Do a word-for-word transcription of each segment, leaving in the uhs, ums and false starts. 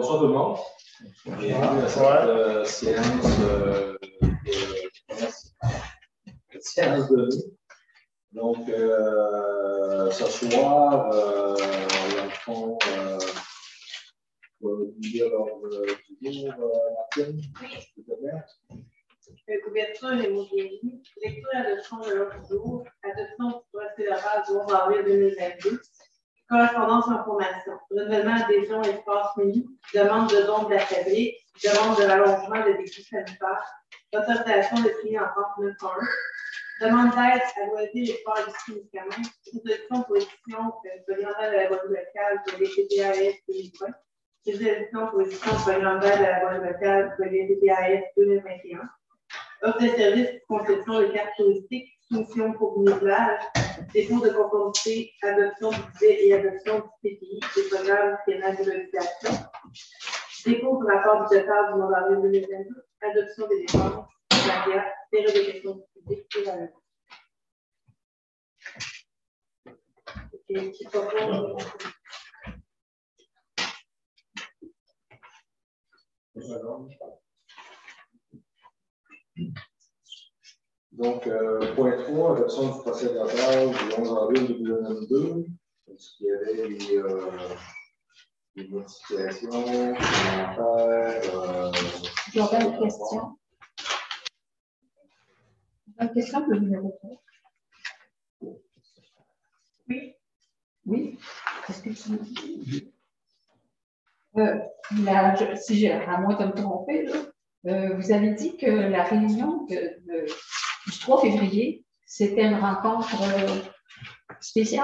bonsoir tout le monde. Bienvenue à cette euh, séance euh, de, de séance de nuit. Donc, euh, ce soir, euh, dans le fond, euh, on va vous dire l'ordre du jour, euh, Martine. Oui. Couverture et mobilier, lecture et adoption de l'ordre du jour, adoption du procès-verbal du onze avril deux mille vingt-deux, correspondance et information, renouvellement adhésion espace mini, demande de don de la fabrique, demande de l'allongement des décrets sanitaires, autorisation de prix en trente mille un, demande d'aide à loisir et sport et médicaments, résolution pour édition gouvernementale de la voie locale pour les T P A S deux mille vingt, résolution pour édition gouvernementale de la voie locale pour les T P A S deux mille vingt et un. Offre de services pour conception de cartes touristiques, soumission pour renouvelage, dépôt de conformité, adoption du budget et adoption du P P I, des programmes triennales de mobilisation, dépôt du rapport budgétaire du mois d'avril deux mille vingt-deux, adoption des dépenses, salariat, période de questions du public et la loi. Et qui propose. Donc, euh, point trois, adoption du procès-verbal du onze avril deux mille vingt-deux. Est-ce qu'il y avait des, euh, des modifications, des commentaires? Euh, J'aurais une question. Une question pour le numéro trois. Oui. Oui. Est-ce que tu me dis? Euh, la, je, si j'ai à moins de me tromper, là, euh, vous avez dit que la réunion de, de, du trois février, c'était une rencontre euh, spéciale?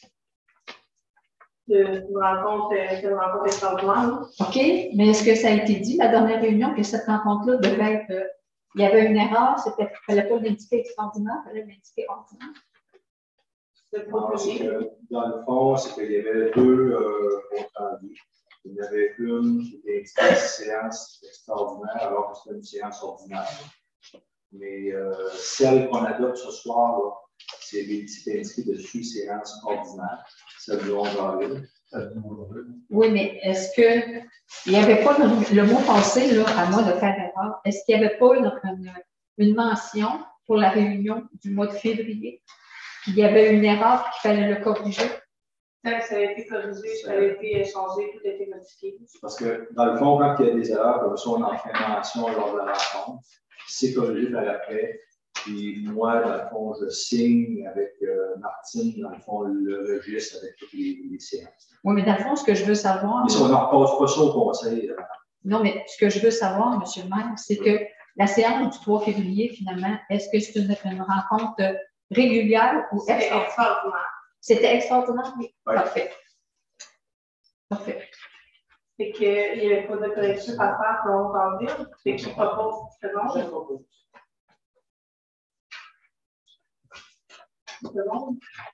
Une rencontre, une rencontre extraordinaire. OK, mais est-ce que ça a été dit, la dernière réunion, que cette rencontre-là devait être. Euh, il y avait une erreur, il ne fallait pas l'indiquer extraordinaire, il fallait l'indiquer ordinaire? Non, c'est que, dans le fond, c'est qu'il y avait deux euh, comptes rendus. Il y en avait une qui était indiquée séance extraordinaire, alors que c'était une séance ordinaire. Mais euh, celle qu'on adopte ce soir, c'est indiqué dessus séance ordinaire, celle du onze avril. Oui, mais est-ce qu'il n'y avait pas le, le mot passé, là, à moins de faire erreur, est-ce qu'il n'y avait pas une, une, une mention pour la réunion du mois de février? Il y avait une erreur qu'il fallait le corriger? Ça, ça a été corrigé, ça a été changé, tout a été modifié. Parce que, dans le fond, quand il y a des erreurs, comme ça, on en fait mention lors de la rencontre, c'est corrigé par après. Puis moi, dans le fond, je signe avec euh, Martine, dans le fond, le registre avec toutes les, les séances. Oui, mais dans le fond, ce que je veux savoir. Mais si on ne repasse pas ça au conseil. Là. Non, mais ce que je veux savoir, M. le maire, c'est que la séance du trois février, finalement, est-ce que c'est une, une rencontre régulière ou extraordinaire? C'était extraordinaire? Oui. Ouais. Parfait. Parfait. C'est qu'il n'y avait pas de correction à faire pour l'onze avril. C'est qui propose c'est bon? Je propose. C'est bon?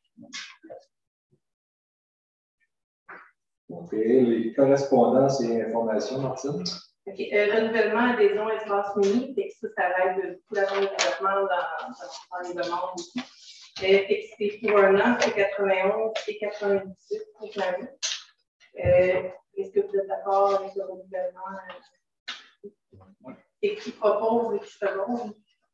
OK. Les correspondances et informations, Martine? OK. Euh, renouvellement, adhésion, espace mini. C'est que ça, ça va être de beaucoup la zone de développement dans, dans, dans les demandes aussi. C'est pour un an, c'est quatre-vingt-onze et quatre-vingt-dix-huit pour l'année. Euh, Est-ce que vous êtes d'accord avec le renouvellement? Et qui propose et qui seconde?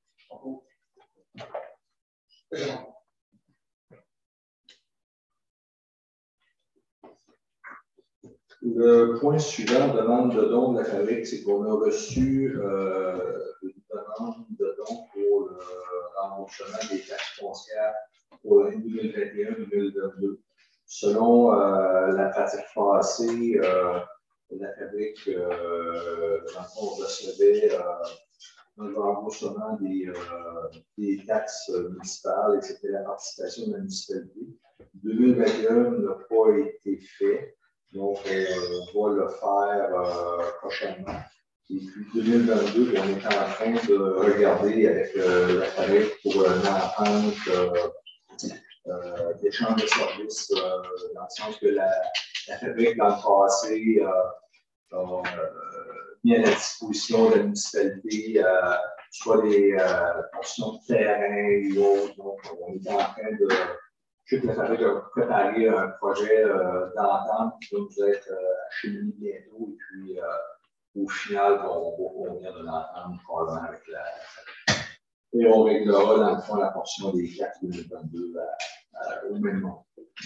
Le point suivant, demande de don de la fabrique, c'est qu'on a reçu euh, une demande de don pour le remboursement des taxes foncières pour l'année deux mille vingt et un deux mille vingt-deux. Selon euh, la pratique passée, euh, la fabrique, euh, dans le fond, recevait euh, un remboursement des, euh, des taxes municipales et c'était la participation de la municipalité. deux mille vingt et un n'a pas été fait. Donc, euh, on va le faire euh, prochainement. Et puis, deux mille vingt-deux, on est en train de regarder avec euh, la fabrique pour une entente euh, euh, d'échange de services, euh, dans le sens que la, la fabrique, dans le passé, euh, a euh, mis à la disposition de la municipalité, euh, soit des euh, portions de terrain ou autres. Donc, on est en train de Je sais que la fabrique a préparé un projet euh, d'entente qui va nous être euh, acheminé bientôt. Et puis, euh, au final, on va convenir de l'entente probablement avec la. Et on réglera, dans le fond, la portion des quatre deux mille vingt-deux à, à, au même moment.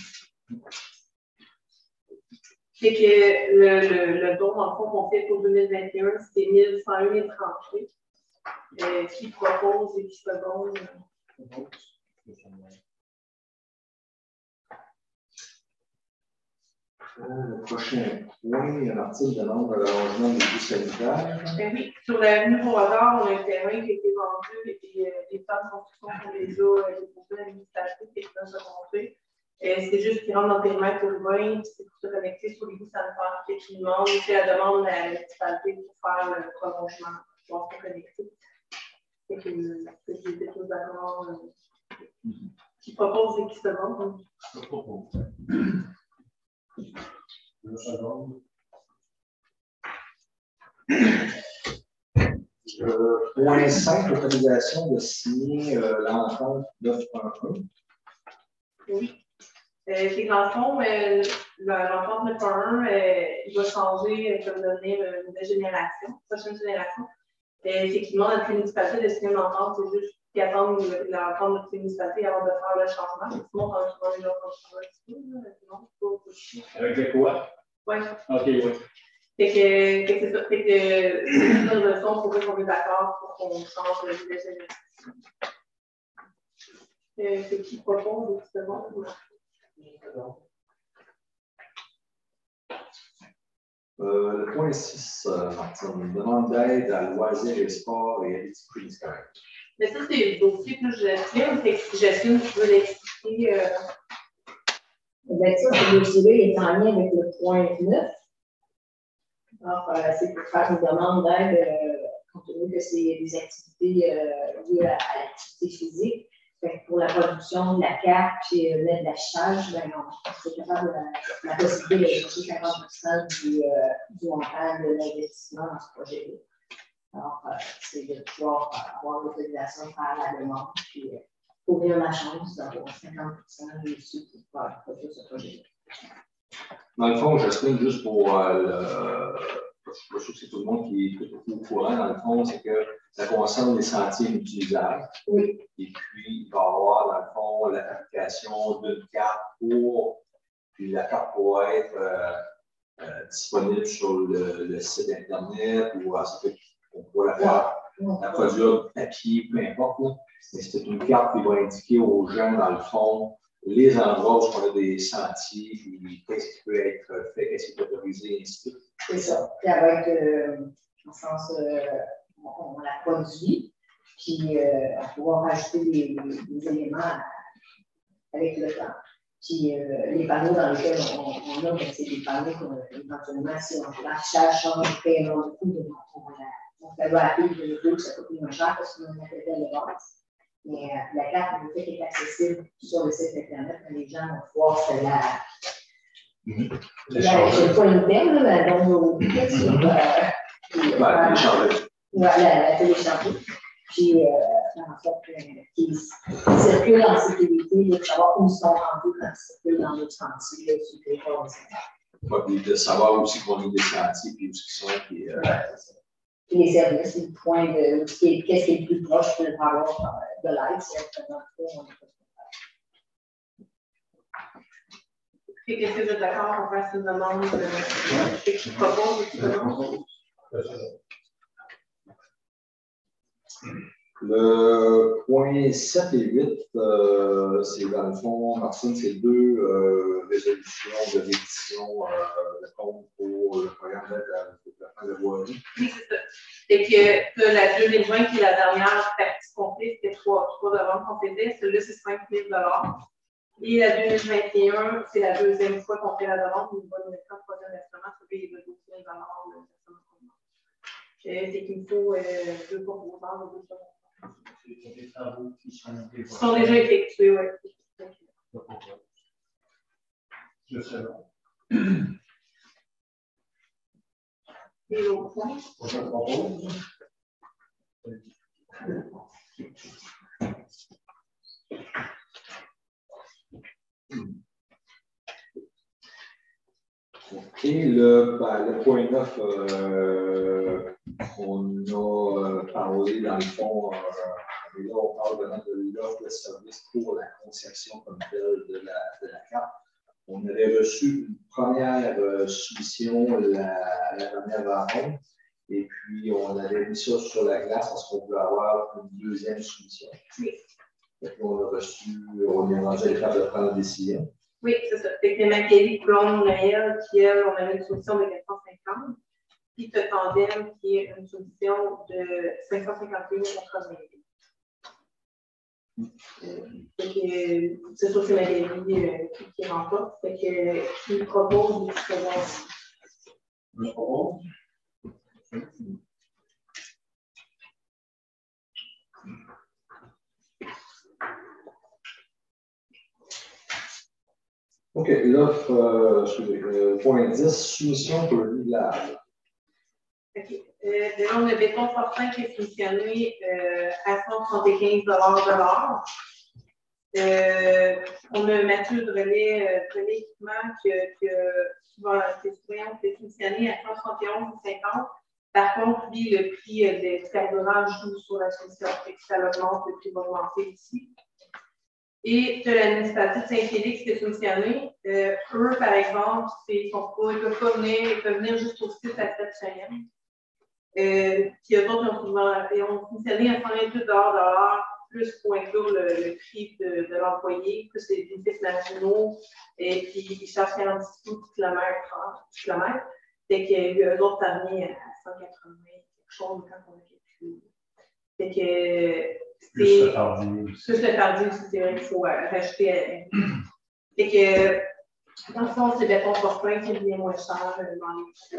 C'est que le, le, le don, dans le fond, qu'on fait pour deux mille vingt et un, c'est mille cent un et trente-huit. Euh, qui propose et qui se donne. Le prochain point, il y a un article de nombre de l'allongement des coûts sanitaires. Ben oui, sur l'avenue Beauregard, on a un terrain qui a été vendu et puis euh, les femmes de construction pour les eaux, les déposés administratifs et qui peuvent se construire. C'est juste qu'ils rentrent dans le périmètre urbain, c'est pour se connecter sur les bouts sanitaires et qui demandent, c'est la demande de la municipalité pour faire le prolongement, pour se connecter. C'est que j'ai été tous d'accord euh, qui propose et qui se vend. Je propose. Deux secondes. Euh, point cinq, autorisation de signer euh, l'entente neuf point un. Oui. Euh, c'est dans le fond, euh, l'entente neuf point un, euh, il va changer euh, comme devenir une nouvelle génération, prochaine génération. Euh, c'est qu'il demande à notre municipalité de signer une entente, c'est juste qu'ils attendent l'entente de notre municipalité avant de faire le changement. Sinon, on va changer les gens comme ça. Avec le quoi? Oui. OK, oui. Fait que, que c'est ça. Fait que c'est une leçon pour qu'on est d'accord pour qu'on change de nouvelle génération. Euh, c'est qui propose, justement? Euh, le point six, euh, Martine, demande d'aide à loisirs et sports et à l'esprit scolaire. Mais ça, c'est le dossier que je filme, fait que si j'assume, tu veux l'expliquer. Euh... Bien, ça, ce dossier-là est en lien avec le point neuf. Alors, euh, c'est pour faire une demande d'aide, euh, compte tenu que c'est des activités euh, liées à, à l'activité physique. Fait que pour la production de la carte et euh, de l'affichage, ben, on serait capable de la, la possibilité de chercher cinquante pour cent du, euh, du montant de l'investissement dans ce projet-là. Alors, euh, c'est de pouvoir euh, avoir l'autorisation de faire la demande, puis euh, ouvrir la chance d'avoir cinquante pour cent des sous pour pouvoir produire ce projet-là. Dans le fond, j'explique juste pour euh, le. Je suis sûr que c'est tout le monde qui est au courant, dans le fond, c'est que ça concerne les sentiers inutilisables. Oui. Et puis, il va y avoir, dans le fond, la fabrication d'une carte pour. Puis la carte pourra être euh, euh, disponible sur le, le site Internet ou à ce qu'on pourra la faire, ouais. La produire papier, peu importe. Là. Mais c'est une carte qui va indiquer aux gens, dans le fond, les endroits où on a des sentiers, puis qu'est-ce qui peut être fait, qu'est-ce qui est autorisé, et ainsi de suite. C'est ça. Puis avec, euh, dans le sens, euh, on, on la produit, puis euh, on va pouvoir rajouter des, des, des éléments avec le temps. Puis euh, les panneaux dans lesquels on, on a, ben, c'est des panneaux qu'on éventuellement, si on l'affichage change très long de coup, on, on, on fait appeler de l'autre, ça coûte moins cher parce qu'on a fait de base. Mais euh, la carte, le fait qu'elle est accessible sur le site Internet, les gens vont pouvoir se la. Mmh. Je ne sais pas une thème, mais dans nos billets sur. La télécharger. La télécharger. Puis, euh, faire en sorte qu'ils circulent en sécurité, de savoir où ils sont rendus quand ils circulent dans notre sentier, sur les formes. Ouais, de savoir où c'est qu'on est des sentiers, puis où ils sont. Puis, euh... ouais, puis les services, le point de qu'est-ce qui est le plus proche de avoir de l'aide, c'est vraiment on est Et qu'est-ce que vous êtes d'accord qu'on fasse une demande de qui propose ou qui demande? Le point sept et huit, euh, c'est dans le fond, Martine, c'est deux euh, résolutions de révision euh, de compte pour le programme d'aide à développement de voirie. Oui, c'est ça. Et que, que la deux mille vingt, qui est la dernière partie complète, c'était trois, trois demandes qu'on faisait. Celle-là, c'est cinq mille dollars. Et la deux mille vingt et un, c'est la deuxième fois qu'on fait la demande. On va nous mettre un troisième instrument, c'est le douze mille dollars. C'est qu'il me faut euh, deux proposants, deux proposants. Des travaux qui sont, Ils sont déjà effectués, oui. Je sais pas. Et l'autre point? Je propose. Et le, ben, le point neuf, euh, on a euh, parlé dans le fond, euh, et là on parle vraiment de l'offre de service pour la conception comme telle de la, de la carte. On avait reçu une première euh, soumission la, la dernière rencontre, et puis on avait mis ça sur la glace parce qu'on voulait avoir une deuxième soumission. Oui. Et puis on a reçu, on est rendu à l'étape de prendre la décision. Oui, c'est ça. Fait que Magali Coulombe-Noël, qui elle, on avait une soumission de quatre cent cinquante, puis le Tandem, qui est une soumission de cinq cent cinquante et un quatre-vingt-huit. Euh, c'est sûr que c'est Magali euh, qui, qui remporte, fait que qui propose des présents. Je propose. OK, l'offre, euh, euh, point dix, soumission pour le nivelage. OK. Euh, déjà, on a béton Fortin qui est soumissionné euh, à cent soixante-quinze dollars de l'heure. Euh, on a Mathieu de relais, euh, relais équipement que, que, qui va être soumissionné à cent soixante et onze virgule cinquante. Par contre, lui, le prix euh, des carburant joue sur la soumission. Ça augmente, le prix va augmenter ici. Et de la municipalité de Saint-Félix qui est soumissionnée, euh, eux, par exemple, ils ne peuvent pas venir, ils peuvent venir juste pour six à sept semaines. Euh, puis eux autres, ils ont soumissionné à cent vingt-huit dollars de l'heure, plus pour inclure le, le prix de, de l'employé, plus les bénéfices nationaux, et puis ils chargent quarante-six sous par kilomètre. Fait que eux autres, ça revient à cent quatre-vingts, quelque chose quand on a calculé. Fait que Plus le tardier. Plus le tardier aussi, c'est vrai qu'il faut euh, rajouter. Euh, fait que, dans le fond, c'est béton Fortin qui est bien moins cher euh, dans les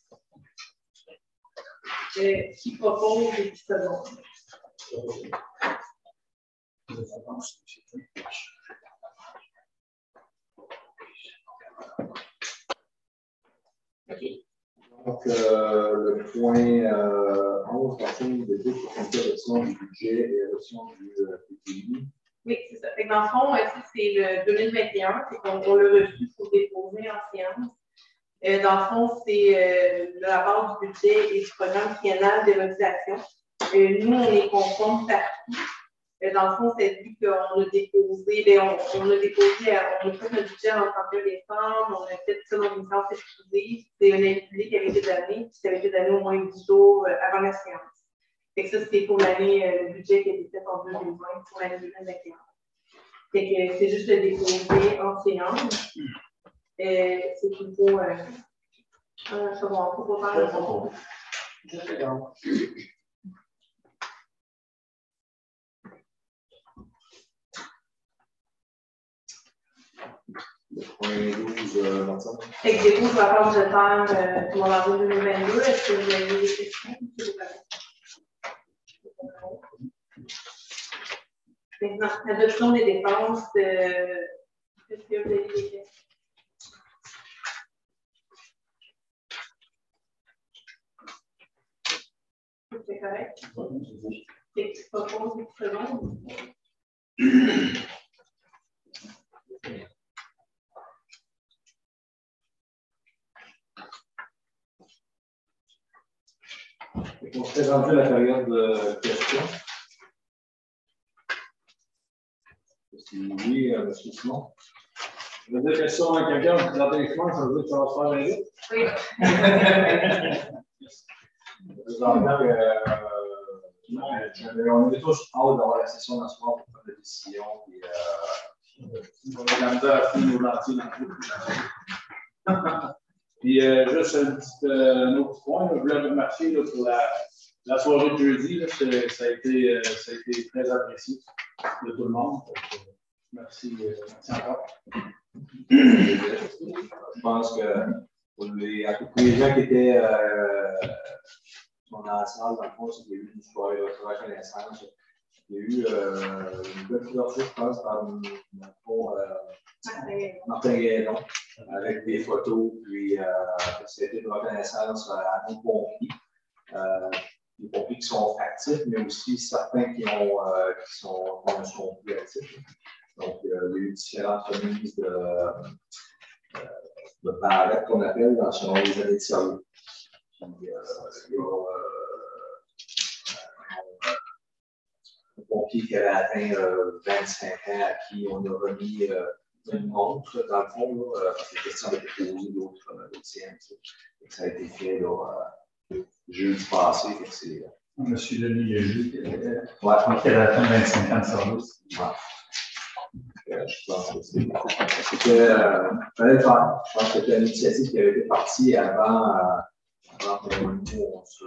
euh, qui propose et qui se demande. OK. Donc, euh, le point euh, onze, partie de l'adoption du budget et l'adoption du euh, P T I. Oui, c'est ça. Fait que dans le fond, c'est le deux mille vingt et un, c'est qu'on l'a reçu pour déposer en séance. Euh, dans le fond, c'est euh, le rapport du budget et du programme triennal d'évaluation. Euh, nous, on est conforme partout. Euh, dans le fond, c'est vu qu'on a déposé, bien, on, on a déposé, on a fait notre budget en trente et un décembre, on a fait ça dans une séance exclusive. C'est un avis public qui avait été donné, puis ça avait été donné au moins dix jours euh, avant la séance. Fait que ça, c'était pour l'année, euh, le budget qui a été fait en deux mille vingt, pour l'année deux mille vingt et un. Fait que c'est juste le déposer en séance. Euh, c'est plutôt euh, un second pour pas faire le concours. Juste regarde. Le point douze, euh, Martin. Fait que du coup, je vais faire du faire pour mon avril deux mille vingt-deux. Est-ce que vous avez des questions? Maintenant, l'adoption des dépenses, euh, est-ce que vous avez des questions? C'est correct? Et tu proposes une seconde? On s'est rendu à la période de questions. Si oui, euh, M. Simon. Je vais dire question à quelqu'un qui présente les chemins, ça veut dire que ça va se faire bien vite. Oui. Présentement, euh, on est tous hâte d'avoir la session d'un soir pour prendre la décision. Et, euh, on va la misère à finir nos lentilles dans le coup. Puis, euh, juste un, petit, euh, un autre point, je voulais remercier là, pour la, la soirée de jeudi. Là, ça, a été, euh, ça a été très apprécié de tout le monde. Donc, merci, euh, merci encore. je pense que pour les, pour les gens qui étaét euh, dans la salle, dans le fond, il y a eu une soirée de reconnaissance. Il y a eu euh, une belle couverture, je pense, par euh, Martin Guédon, avec des photos, puis euh, c'était une reconnaissance à nos pompiers. Euh, les pompiers qui sont actifs, mais aussi certains qui, ont, euh, qui, sont, qui ne sont plus actifs. Donc, euh, il y a eu différentes remises de, euh, le barrette qu'on appelle dans selon les années de service. Puis, euh, il y a euh, un pompier qui avait atteint euh, vingt-cinq ans à qui on a remis euh, une montre, dans le fond, là, euh, parce que la question avait été posée d'autres euh, siennes. Ça a été fait là, euh, jeudi passé. C'est, euh, Monsieur Denis Léger, qui avait ouais. atteint vingt-cinq ans de service. Ouais. Euh, je pense que c'est. C'était. Euh, fallait le faire. Je pense que c'était une initiative qui avait été partie avant, euh, avant que nous, on se.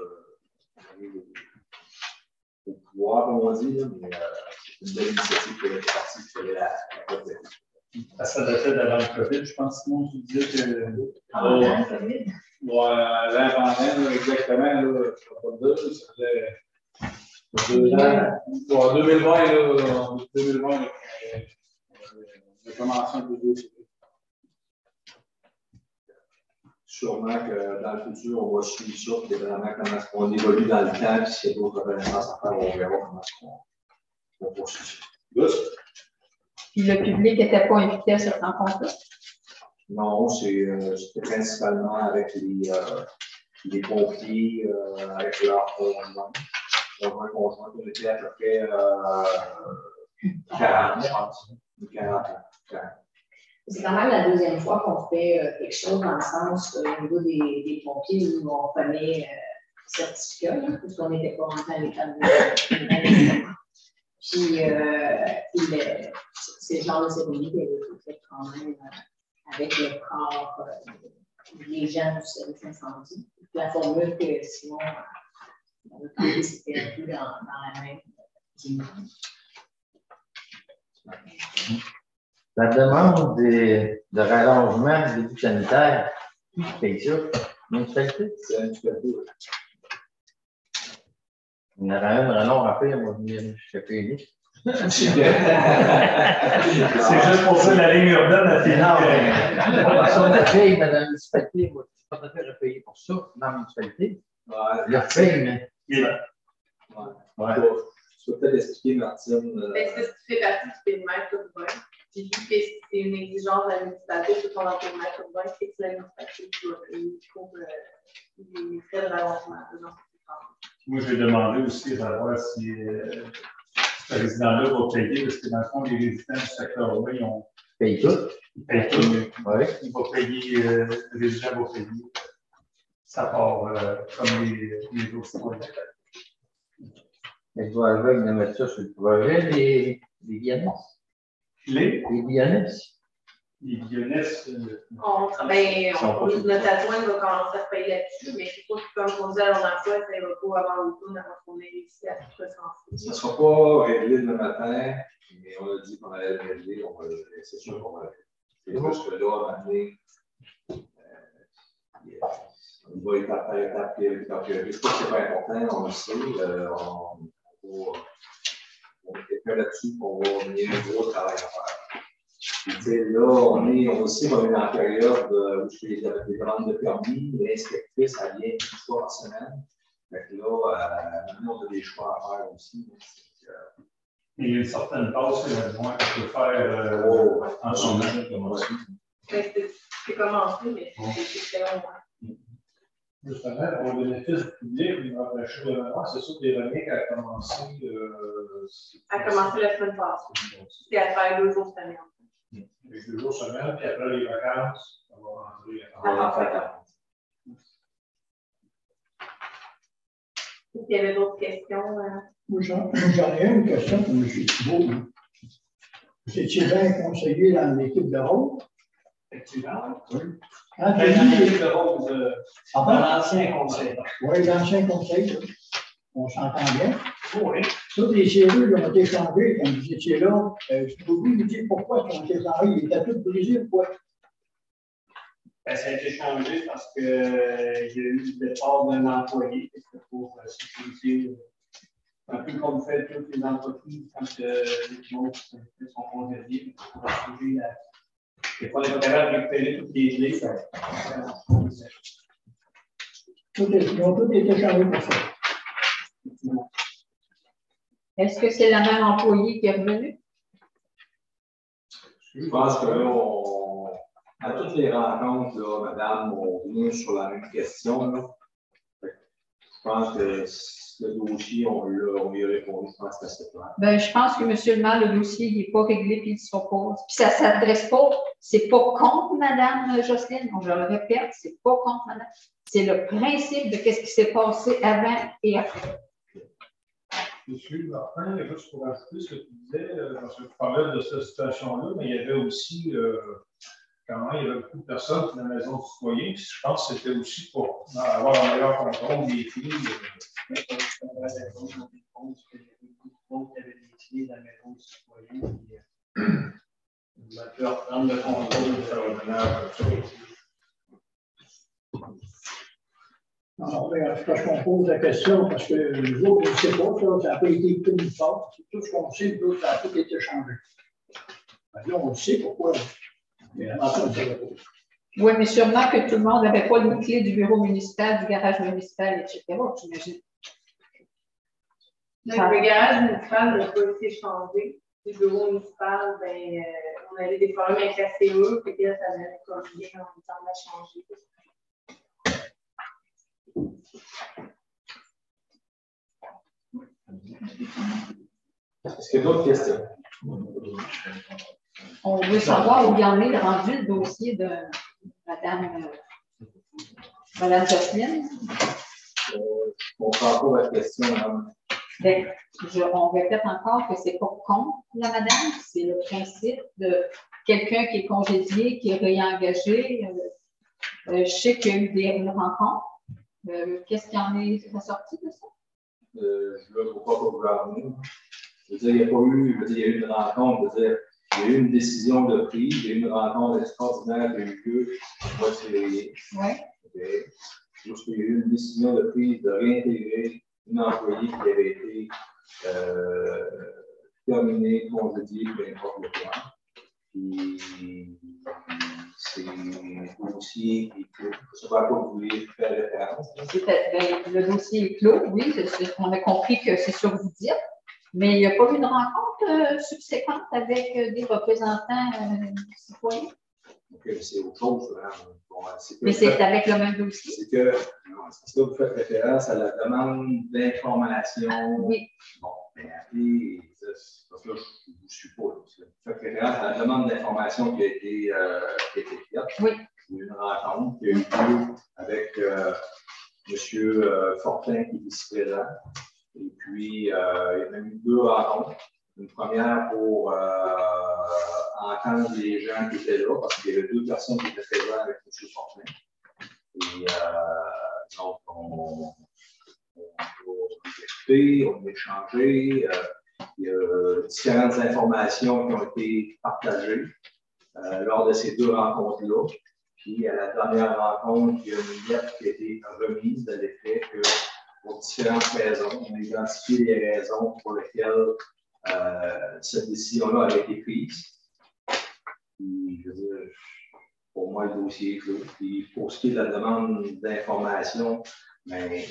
Au pouvoir, comme on dit, là, mais euh, c'est une belle initiative qui avait été partie, qui fallait la, la Ça datait d'avant le COVID, je pense, sinon tu disais que. Avant le COVID. Ouais, l'avant exactement, là, je ne peux pas le dire, ça faisait deux ans. Ouais, deux mille vingt, là, deux mille vingt, là, on a commencé un peu de Sûrement que dans le futur, on va suivre ça, puis vraiment comment on évolue dans le temps, puis s'il y a d'autres connaissances à faire, on verra comment on, on poursuit ça. Good. Puis le public n'était pas invité à cette rencontre-là? Non, c'est, euh, c'était principalement avec les, euh, les pompiers, euh, avec leurs conjoints. Conjoints, conjoints, on était à peu près euh, quarante, je pense. quarante, quarante. C'est quand même la deuxième fois qu'on fait euh, quelque chose dans le sens euh, au niveau des, des pompiers où on connaît euh, certificat, là, parce qu'on n'était pas rentré à l'état de. Puis, euh, puis le, c'est le genre de cérémonie qui avait été fait quand même euh, avec le corps, euh, les gens du service incendie. La formule que Simon avait trouvé, c'était un peu dans, dans la même. La demande de, de rallongement du début sanitaire, qui paye ça? Municipalité? C'est un petit peu peu. Il y en aurait un rallonge à faire, moi, je suis payé. C'est juste pour ça la ligne urbaine a fait. Non, mais si on a payé dans la municipalité, moi, je ne suis pas tout à fait payé pour ça, dans la municipalité. Ouais, Je le paye, mais. ouais. Ouais. Tu peux peut-être expliquer, Martine. Euh... Mais c'est ce qui fait partie du périmètre urbain. Puis, vu que c'est une exigence de la municipalité, tout ton périmètre urbain, c'est que la municipalité doit payer pour euh, les frais de rallongement. Moi, je vais demander aussi à savoir si euh, ce résident-là va payer, parce que dans le fond, les résidents du secteur urbain, ils ont. Paye tout. Ils payent tout. Oui. Il va payer, euh, le résident va payer. Ça part euh, comme les, les autres citoyens. Mais je dois avec de mettre ça sur le projet, les, les Guyanais. Les? Les Guyanais. Les Guyanais. Euh, on travaille, on, on, notre adjoint va commencer à travailler là-dessus, mais c'est sûr que comme on dit à l'heure d'emploi, ça ne va pas avant l'automne avant qu'on ait réussi à tout recenser. Ça ne sera pas réglé demain matin, mais on a dit qu'on allait le régler, on va le régler. C'est sûr qu'on va le régler. C'est juste que là, à un moment donné, euh, on va étape par étape, puis étape. Je ne sais pas que ce n'est pas important, on le sait. Euh, on, on, on est quelqu'un là-dessus, on va mener un gros travail à faire. Puis, là, on est aussi on est dans la période euh, où je fais les, les demandes de permis, l'inspectrice, elle vient une fois par semaine. Fait que là, euh, nous, on a des choix à faire aussi. Euh, il y a une certaine tâche que l'adjoint peut faire euh, oh, en son nom. C'est commencé, mais c'est très long. Justement, au bénéfice du public, il m'a empêché de mémoire, c'est sûr que Véronique a commencé. Euh, a commencé la semaine passée. C'est à faire deux jours semaine. Les deux jours semaine, puis après les vacances, on va rentrer à vacances. Est-ce qu'il y avait d'autres questions? Hein? Moi, j'en ai une question pour M. Thibault. Vous étiez bien conseiller dans l'équipe de rôle? Effectivement. Oui. Dans l'équipe de rôle, dans l'ancien conseil. Oui, l'ancien conseil, là. On s'entend bien. Oui. Toutes les cellules ont été changées quand vous étiez là. Euh, je peux vous dire pourquoi ils ont été changées. Ils étaient tous brisés, pourquoi? Ben, ça a été changé parce qu'il euh, y a eu le départ d'un employé pour euh, sécuriser, euh, un peu comme fait toutes les entreprises quand euh, les autres sont congédiés pour assurer la. Des fois, on n'est pas capable de récupérer toutes les clés. Ça, ça, Tout est, ils ont tous été changés pour ça. Est-ce que c'est le même employé qui est revenu? Je pense que là, on, à toutes les rencontres, là, madame, on vient sur la même question. Là. Je pense que le dossier, on, on y a répondu, je pense que c'est assez clair. Ben, je pense que, monsieur le maire, le dossier n'est pas réglé puis il ne sera pas. Puis ça ne s'adresse pas, c'est pas contre madame Jocelyne, je le répète, c'est pas contre madame. C'est le principe de ce qui s'est passé avant et après. Monsieur Martin, juste pour ajouter ce que tu disais, parce que tu parlais de cette situation-là, mais il y avait aussi, euh, quand même, il y avait beaucoup de personnes dans la maison du citoyen, puis je pense que c'était aussi pour avoir un meilleur contrôle des filles. Il y avait beaucoup de monde qui avait des clés dans la maison du citoyen, puis on a pu reprendre le contrôle de faire le Non, mais c'est parce qu'on pose la question, parce que nous autres, on ne sait pas, ça, ça n'a pas été tout une part. C'est tout ce qu'on sait, nous autres, ça a tout été changé. Là, on le sait pourquoi. Mais avant ça, on ne savait pas. Oui, mais sûrement que tout le monde n'avait pas les clés du bureau municipal, du garage municipal, et cetera, j'imagine. Donc, le garage municipal n'a pas été changé. Le bureau municipal, ben, euh, on avait des problèmes avec la C E, puis là, ça avait corrigé en temps de la changer. Est-ce qu'il y a d'autres questions? On veut savoir où il en est rendu le dossier de Madame, euh, Madame Jocelyne. Euh, je ne comprends pas votre question, madame. Ben, je, on répète encore que c'est pas contre la madame, c'est le principe de quelqu'un qui est congédié, qui est réengagé. Euh, euh, je sais qu'il y a eu des, une rencontre. Euh, Qu'est-ce qui en est ressorti de ça? Euh, je ne vois pas pour gouverner. Je veux dire, il n'y a pas eu, je veux dire, il y a eu une rencontre, je veux dire, il y a eu une décision de prise, il y a eu une rencontre extraordinaire qui a eu lieu au mois de février. Oui. Okay. Juste qu'il y a eu une décision de prise de réintégrer une employée qui avait été euh, terminée, congédiée, peu importe le quoi. Puis, c'est un dossier qui est je ne sais pas à quoi vous voulez faire référence. Ben, le dossier est clos, oui, on a compris que c'est sûr que vous dites, mais il n'y a pas eu une rencontre euh, subséquente avec euh, des représentants euh, citoyens. Ok, c'est autre chose. Hein. Bon, que mais c'est fait, avec le même dossier. C'est que, parce que vous faites référence à la demande d'information. Oui. Bon, mais après, parce que là, je ne vous suis pas. Parce que vous faites référence à la demande d'information qui a été, euh, qui a été faite. Oui. Il y a eu une rencontre qui a eu lieu avec euh, M. Euh, Fortin qui est ici présent. Et puis, euh, il y a même eu deux rencontres. Une première pour euh, entendre les gens qui étaient là, parce qu'il y avait deux personnes qui étaient présentes avec M. Fortin. Et euh, donc, on, on, on a discuté, on a échangé. Euh, il y a différentes informations qui ont été partagées euh, lors de ces deux rencontres-là. Puis, à la dernière rencontre, il y a une lettre qui a été remise à l'effet que, pour différentes raisons, on a identifié les raisons pour lesquelles euh, cette décision-là avait été prise. Puis, je veux dire, pour moi, le dossier est clos. Puis, pour ce qui est de la demande d'information, ben,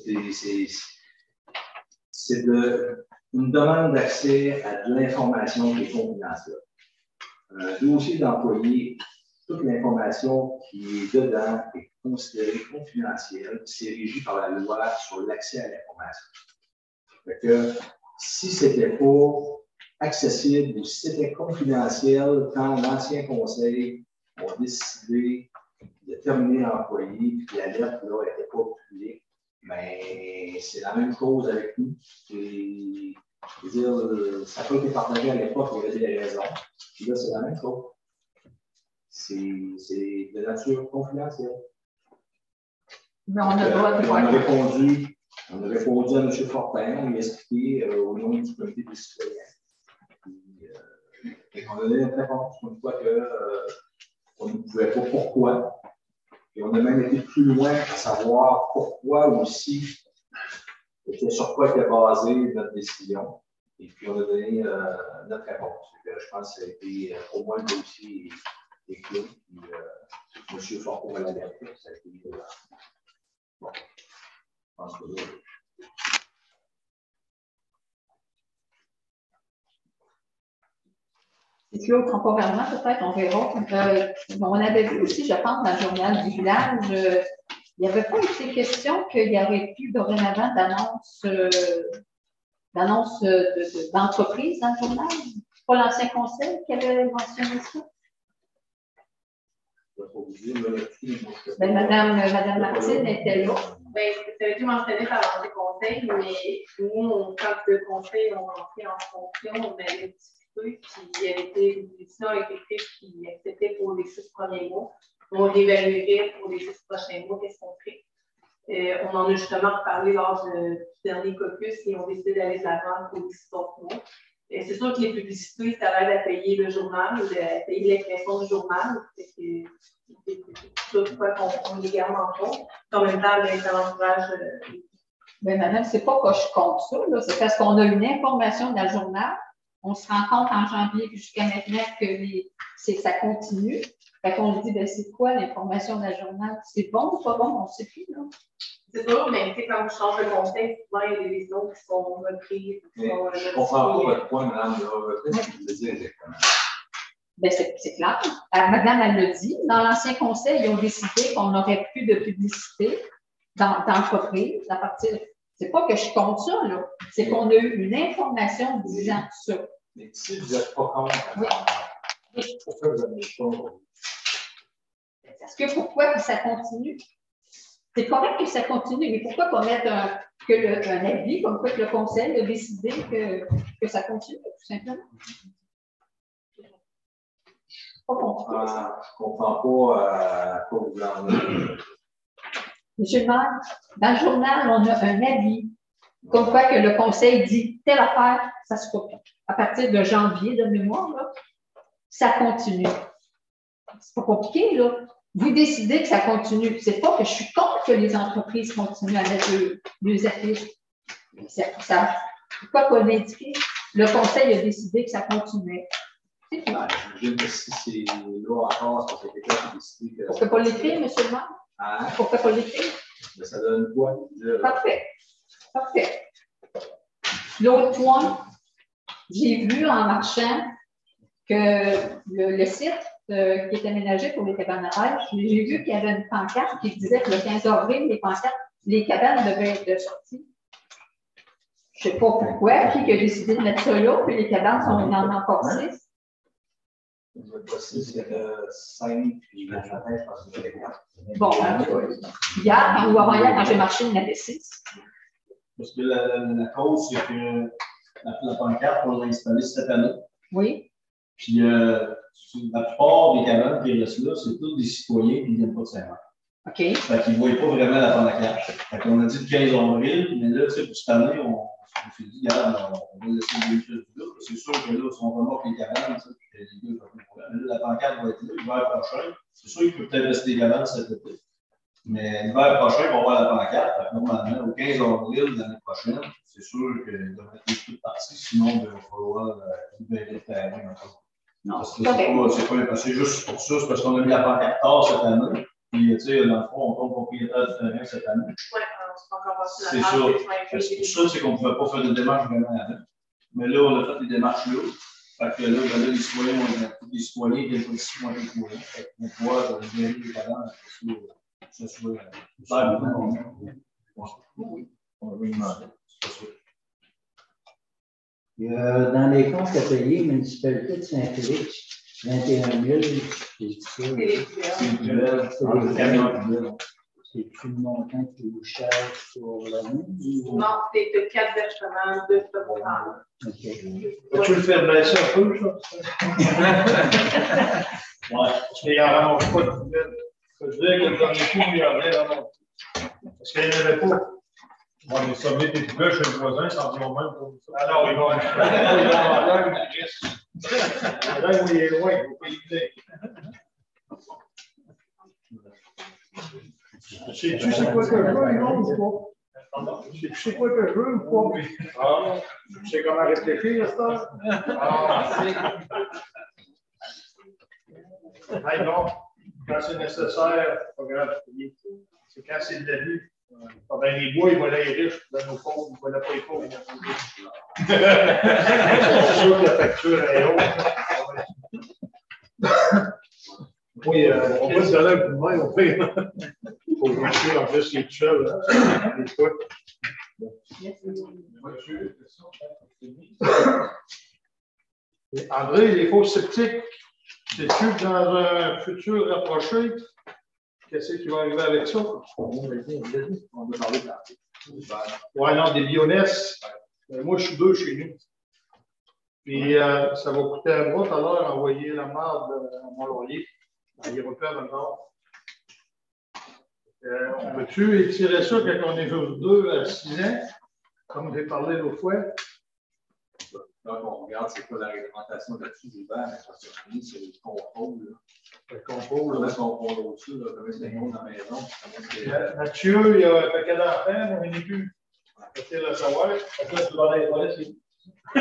c'est de, une demande d'accès à de l'information qui est confidentielle. Un dossier d'employé, toute l'information qui est dedans est considérée confidentielle, c'est régi par la loi sur l'accès à l'information. Fait que si ce n'était pas accessible ou si c'était confidentiel, quand l'ancien conseil a décidé de terminer l'employé, puis la lettre n'était pas publiée, mais c'est la même chose avec nous. Et, je veux dire, ça peut être partagé à l'époque, il y avait des raisons. Puis là, c'est la même chose. C'est de nature confidentielle. Mais on a le droit de on a répondu, on a répondu à M. Fortin, on lui a expliqué euh, au nom du comité des citoyens. Puis, euh, et on a donné notre réponse, une fois qu'on euh, ne pouvait pas pourquoi. Et on a même été plus loin à savoir pourquoi aussi, et sur quoi était basée notre décision. Et puis, on a donné euh, notre réponse. Je pense que ça a été, euh, au moins, le dossier est clos. Puis, euh, M. Fortin va l'alerter. Ça a été. Euh, bon. Je pense que là. c'est clos temporairement, peut-être, on verra. Euh, on avait vu aussi, je pense, dans le journal du village, euh, il n'y avait pas été question qu'il y aurait plus dorénavant d'annonces euh, d'annonces d'entreprise dans le journal. C'est pas l'ancien conseil qui avait mentionné ça? Ben, Madame, Madame Martine était là. Ben, ça a été mentionné par l'ancien conseil, mais nous, on, quand le conseil on rentré en fonction, on avait discuté, puis il y avait été une décision effective qui acceptait pour les six premiers mois. On réévaluerait pour les six prochains mois, qu'est-ce qu'on fait. Euh, on en a justement reparlé lors de, du dernier caucus et on décide d'aller de l'avant pour les six autres mois. C'est sûr que les publicités, ça aide à payer le journal, à payer l'impression du journal. C'est tout quoi qu'on les garde en compte. En même temps, bien, ça encourage. Euh, mais madame, c'est pas que je compte ça, c'est parce qu'on a une information dans le journal. On se rend compte en janvier jusqu'à maintenant que les, ça continue. Fait qu'on dit, ben, c'est quoi l'information dans le journal? C'est bon ou pas bon? On ne sait plus, là. C'est sûr, mais tu sais, quand je change de conseil, souvent, il y a des décisions qui sont reprises. Je ne comprends pas votre point, madame. Qu'est-ce que vous voulez dire exactement? Ben, c'est clair. Euh, madame, elle le dit. Dans l'ancien conseil, ils ont décidé qu'on n'aurait plus de publicité dans l'entreprise à partir. C'est pas que je compte ça, là. C'est qu'on a eu une information disant ça. Mais si vous n'êtes pas contre, oui. Pourquoi vous avez pas? Parce que pourquoi que ça continue? C'est correct que ça continue, mais pourquoi pas mettre un, que le, un avis, comme quoi que le conseil a décidé que, que ça continue, tout simplement? Pas compliqué. Euh, je ne comprends pas à quoi vous en êtes. Monsieur le maire, dans le journal, on a un avis, comme quoi que le conseil dit telle affaire, ça se fait. À partir de janvier, de mémoire, là, ça continue. C'est pas compliqué, là. Vous décidez que ça continue. C'est pas que je suis contre que les entreprises continuent à mettre les affiches. Ça, ça, pourquoi pas l'indiquer? Le conseil a décidé que ça continuait. C'est tout. J'imagine que si c'est là encore, c'est parce que quelqu'un a décidé que. Pourquoi pas l'écrire, monsieur le maire? Hein? Pourquoi pas l'écrire? Mais ça donne quoi? Parfait. Parfait. L'autre point, j'ai vu en marchant que le, le site euh, qui est aménagé pour les cabanes à pêche, j'ai vu qu'il y avait une pancarte qui disait que le quinze avril, les pancartes, les cabanes devaient être sorties. Je ne sais pas pourquoi, qui a décidé de mettre ça là, puis les cabanes sont en encore six. Bon, hier, ou avant-hier, quand j'ai marché, il y en avait six. Parce que la, la, la cause, c'est que la, la pancarte, on l'a installée cette année. Oui. Puis, euh, la plupart des cabanes qui restent là, c'est tous des citoyens qui ne viennent pas de Saint-Marc. OK. Fait qu'ils ne voient pas vraiment la pancarte. Fait qu'on a dit le quinze avril, mais là, tu sais, pour cette année, on, on s'est dit, regarde, on, on va laisser le véhicule là. C'est sûr que là, si on remarque les cabanes, ça, puis les deux, mais là, la pancarte va être là, l'hiver prochain. C'est sûr qu'il peut peut-être rester des cabanes cet été. Mais l'hiver prochain, on va voir la pancarte. Fait que normalement, au quinze avril de l'année prochaine, c'est sûr qu'il devrait être toute partie, sinon il va falloir libérer le terrain encore. Non, parce que c'est pas, pas c'est juste pour ça, c'est parce qu'on a mis la pancarte tard cette année. Puis, tu sais, dans le fond, on tombe propriétaire du terrain cette année. Oui, c'est encore pas C'est ça. C'est ça, c'est qu'on ne pouvait pas faire de démarches vraiment avant. Mais là, on a fait des démarches là. Fait que là, ben là les citoyens, on a des citoyens qui viennent pas ici, moi, les citoyens. Fait qu'on pouvoir gérer les cabanes, que ce soit. Oui, on va lui demander. Euh, dans les comptes à payer, municipalité de Saint-Félix, vingt et un mille, c'est ça. C'est le montant qui vous cherche sur l'année? Non, c'est de quatre versements de ce montant-là. Tu veux le faire baisser un peu, ça? Ouais, parce qu'il n'y en ramasse pas de poubelle. Je veux dire que le dernier coup, il y en avait ramassé. Parce qu'il n'y en avait pas. On va les sommer des poubelles chez le voisin, ça en dit au même pour ça. Alors, ils vont aller là, ils risquent. Là où il est loin, il ne faut pas y venir. Sais-tu c'est quoi que je veux, non, ou pas? Sais-tu c'est quoi que je veux ou pas? Ah, tu sais comment réfléchir, ça? Ah, hey, non, quand c'est nécessaire, c'est pas grave. C'est quand c'est de l'abus. Quand ben, les bois, ils vont aller riches, dans nos pauvres, ils ne vont pas les pauvres. C'est sûr que la facture est haute. Oui, euh, on peut se donner un coup de main, on peut. Il faut marcher en plus, il est tout seul. Hein. Des fois. André, les faux sceptiques, c'est-tu que dans un futur rapproché, qu'est-ce qui va arriver avec ça? On va parler de l'article. Oui, non, des bioness. Moi, je suis deux chez nous. Puis, euh, ça va coûter un bras tout à l'heure envoyer la marde à Mont-Laurier, dans les repères dans le nord. Euh, on peut-tu étirer ça quand on est juste deux à six ans, comme j'ai parlé l'autre fois? Donc, on regarde c'est quoi la réglementation là-dessus, Gilbert, mais parce que c'est le contrôle. Le contrôle. Comment est-ce qu'on prend au-dessus, comment est-ce qu'on dans la maison? Mathieu, il y a un paquet d'enfants, on n'est plus. Peut-être le savoir. Peut-être que tu vas aller voir ici. Oui,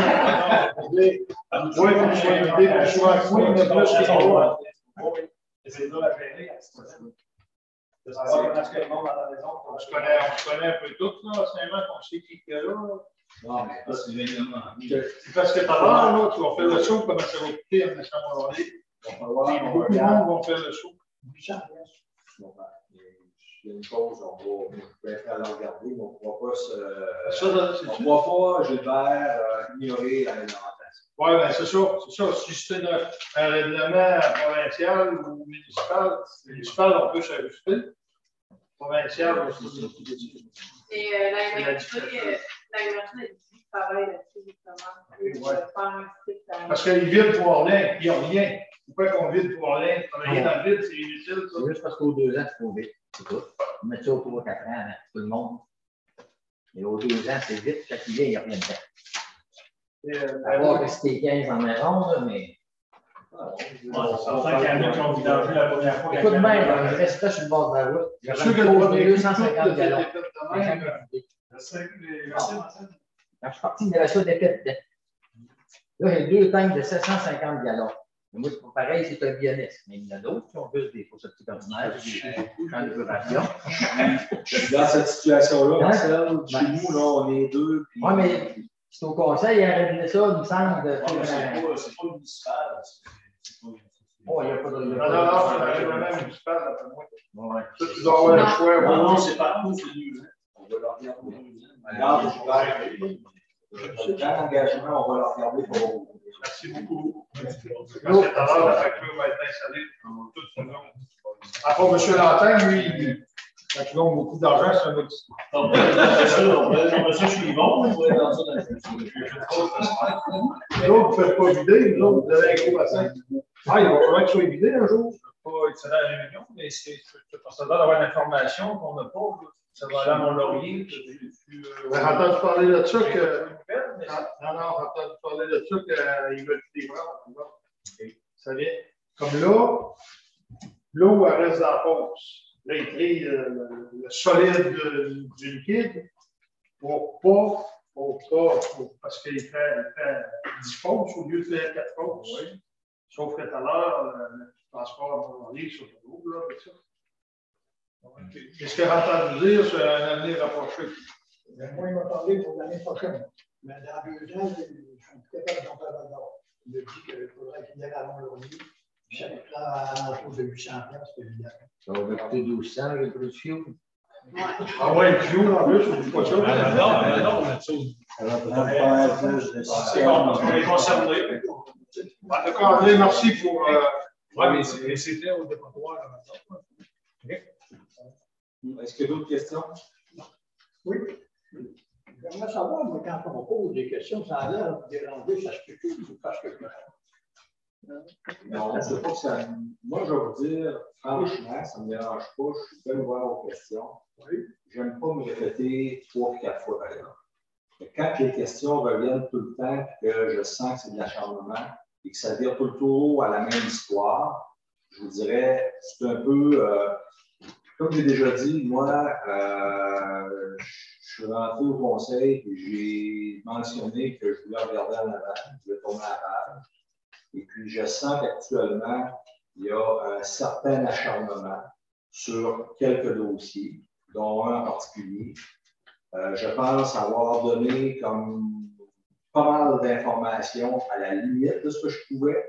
il faut que je sois invité pour souvent courir, mais plus que ça va. Oui, c'est dur à gérer. De savoir comment est-ce que le monde dans la maison. On se connaît, on se connaît un peu tous, là. C'est un qu'on sait qui est là. Non, mais pas si évidemment. C'est parce que tout à l'heure, là, tu vas faire le show, comment ça va coûter en achetant mon ordi. Beaucoup de monde vont faire le show. Il y a une chose, on va préférer la regarder, mais on ne pourra pas se. On ne pourra pas, Gilbert, euh, ignorer la réglementation. Oui, bien, c'est ça. C'est ça. Si c'est un règlement provincial ou municipal, municipal, on peut s'ajuster. Provincial, on peut s'ajuster. Et euh, la M R C, euh, la M R C a dit qu'il travaille là-dessus, justement. Ouais. Parce qu'ils viennent pour rien, il n'y a rien. Pourquoi qu'on vide pour rien? Travailler dans le vide, c'est inutile. C'est juste parce qu'aux deux ans, c'est trop vite. C'est tout. On met ça au trois quatre ans, hein, tout le monde. Mais aux deux ans, c'est vite. Chaque hiver, il n'y a rien dedans. À part que c'était quinze en maison, là, mais. On s'entend qu'il y en a qui ont vidangé la première fois. Écoute, même, je restais sur le bord de la route. J'avais sûr que une le pause de premier deux cent cinquante coup, gallons. tout était J'ai jamais vidé. Merci. Quand je suis parti, il y avait ça d'épais dedans. Là, j'ai deux tanks de sept cent cinquante gallons. Mais moi, c'est pas pareil, c'est un bioniste. Mais il y en a d'autres qui ont plus des faux petits ordinaires, des champs d'épuration. Dans cette situation-là, Hein? Marcel, chez nous, là, on est deux. Puis... Oui, mais c'est au conseil, il a réglé ça, il me semble. De... Ouais, c'est pas, c'est pas municipal. Oh, il n'y a pas de. Non, non, non, c'est un règlement municipal, d'après moi. Ouais. Ça, tu dois avoir le choix. Non, non, c'est partout, c'est mieux. On va le regarder. Regarde, Gilbert. Le plan d'engagement, on va le regarder pour vous. Merci beaucoup. Parce que tout à l'heure, la facture va être installée dans toute sa zone. À part M. Lantin, lui, quand il gagne beaucoup d'argent, c'est un autre histoire. On va ça suivant, on va dans ça dans le L'autre ne fait pas vider, l'autre, vous avez un gros bassin. Ah, il va falloir qu'il soit vidé un jour. Pas être dans la réunion, mais c'est ça doit avoir l'information qu'on n'a pas. Ça va aller à Mont-Laurier. J'ai entendu parler de ça que. Non, non, j'ai entendu parler de ça qu'ils veulent des bras. Ça vient. Comme là, l'eau, elle reste dans la fosse. Là, il trie le, le solide du, du liquide pour pas, pour pas, pour, parce qu'il fait, il fait dix fosses au lieu de faire quatre fosses. Oui. Sauf que tout à l'heure, le transport à Mont-Laurier sur l'eau, là, avec ça. Qu'est-ce que j'ai entendu dire sur un avenir rapproché? Moi, il m'a parlé pour l'année prochaine. Mais dans deux ans, je suis capable d'en faire d'abord. Il a dit qu'il faudrait qu'il y ait à Mont-Laurier. Puis ça coûtera à l'entour de huit cents piastres, évidemment. Ça va coûter douze cents avec le prix du fioul. Ah ouais, le fioul en plus, je ne dis pas ça. Ah non, non, on a ça. Ça va peut-être faire plus de C'est bon, on est concerné. En tout cas, André, merci pour. Oui, mais c'était au dépotoir. Est-ce qu'il y a d'autres questions? Oui. J'aimerais savoir, moi, quand on pose des questions, ça a l'air de déranger, ça se peut tout parce que je me Non, je ne sais pas que ça. Moi, je vais vous dire, franchement, ça ne me dérange pas. Je suis bien ouvert aux questions. Je n'aime pas me répéter trois ou quatre fois par exemple. Mais quand les questions reviennent tout le temps, que je sens que c'est de l'acharnement et que ça vire tout le tour à la même histoire, je vous dirais, c'est un peu. Euh, Comme j'ai déjà dit, moi, euh, je suis rentré au conseil et j'ai mentionné que je voulais regarder en avant, je voulais tourner à la page. Et puis, je sens qu'actuellement, il y a un certain acharnement sur quelques dossiers, dont un en particulier. Euh, je pense avoir donné comme pas mal d'informations à la limite de ce que je pouvais.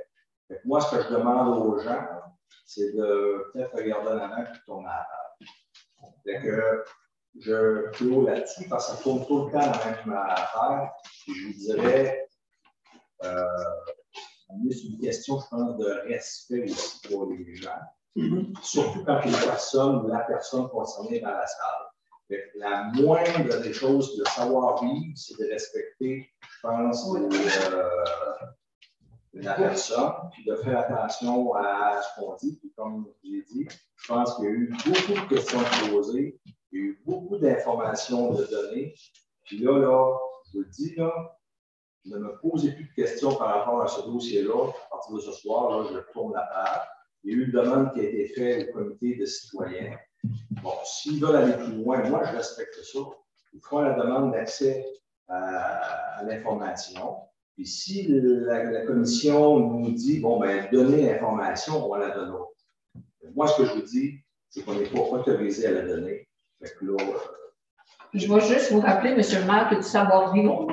Fait que moi, ce que je demande aux gens, c'est de peut-être regarder en avant et tourner à la table. Fait que je clôt là-dessus parce que ça tourne tout le temps la même affaire. Puis je vous dirais, euh, c'est une question, je pense, de respect aussi pour les gens. Mm-hmm. Surtout quand une personne ou la personne concernée est dans la salle. Fait que la moindre des choses de savoir-vivre, c'est de respecter, je pense, euh, la personne, puis de faire attention à ce qu'on dit. Puis comme j'ai dit, je pense qu'il y a eu beaucoup de questions posées, il y a eu beaucoup d'informations de données. Puis là, là, je vous le dis, là, ne me posez plus de questions par rapport à ce dossier-là. À partir de ce soir, là, je tourne la page. Il y a eu une demande qui a été faite au comité de citoyens. Bon, s'ils veulent aller plus loin, moi, je respecte ça. Ils feront la demande d'accès à, à l'information. Puis si la, la commission nous dit, bon, ben, donnez l'information, on va la donner. Moi, ce que je vous dis, c'est qu'on n'est pas autorisé à la donner. Fait que là, euh, je vais juste vous rappeler, M. le maire, que du savoir-vivre.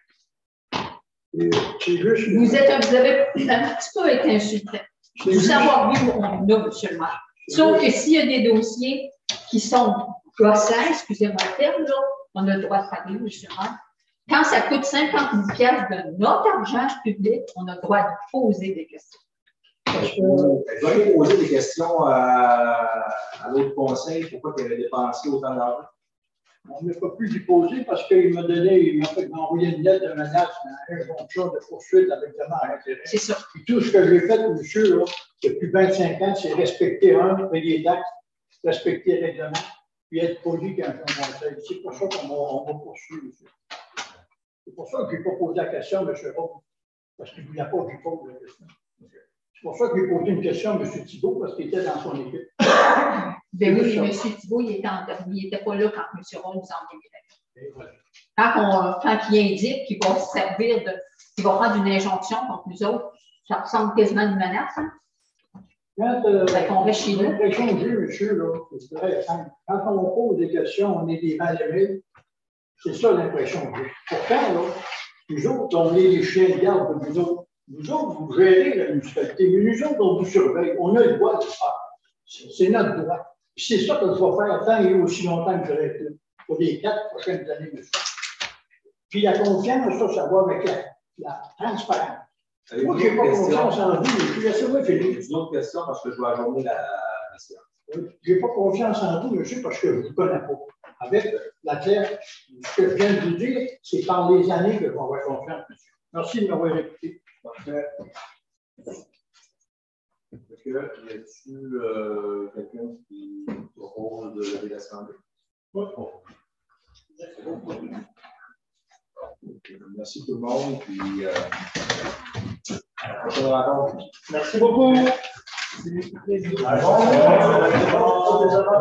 Vous, êtes, vous avez un petit peu été insulté. Du savoir-vivre, on a, M. le maire. Sauf que s'il y a des dossiers qui sont gossants, excusez-moi le terme, là, on a le droit de parler, M. le maire. Quand ça coûte cinquante mille dollars de notre argent public, on a le droit de poser des questions. Vous allez poser des questions à, à l'autre conseil. Pourquoi tu avais dépensé autant d'argent? On n'a pas pu lui poser parce qu'il m'a donné, il m'a fait envoyer une lettre de menace, une injonction de poursuite avec demande à l'intérêt. C'est ça. Et tout ce que j'ai fait, monsieur, là, depuis vingt-cinq ans, c'est respecter un, payer les taxes, respecter les règlements, puis être poli quand on conseille. C'est pour ça qu'on va poursuivre, monsieur. C'est pour ça que je n'ai pas posé la question à M. Roux, parce qu'il ne voulait pas que je pose la question. C'est pour ça que j'ai posé une question à M. Thibault, parce qu'il était dans son équipe. Ben oui, M. Thibault, il n'était pas là quand M. Roux nous envoyait la lettre. Quand, quand il indique qu'il va se servir de. qu'il va prendre une injonction contre nous autres, ça ressemble quasiment à une menace. Hein? Quand euh, on reste chez nous. L'impression que j'ai, monsieur, là, c'est très simple. Quand on pose des questions, on est des mal-aimés. C'est ça l'impression que j'ai. Pourtant, là, nous autres, on est les chiens de garde de nous autres. Nous autres, vous gérez la municipalité, mais nous autres, on vous surveille. On a le droit de le faire. C'est notre droit. C'est ça que je vais faire tant et aussi longtemps que je vais être là, pour les quatre prochaines années, monsieur. Puis la confiance, ça, ça va avec la, la transparence. Moi, je n'ai pas confiance en vous, mais laissez-moi finir. Une autre question parce que je dois ajourner la, la séance. Je n'ai pas confiance en vous, monsieur, parce que je ne vous connais pas. Avec la claire, ce que je viens de vous dire, c'est par les années que je vais avoir confiance, monsieur. Merci de m'avoir écouté. Parfait. Est-ce qu'il y a-t-il euh, quelqu'un qui propose de lever l'assemblée? Oui. Merci tout le monde. Puis, euh, à la prochaine rencontre. Merci beaucoup. Merci.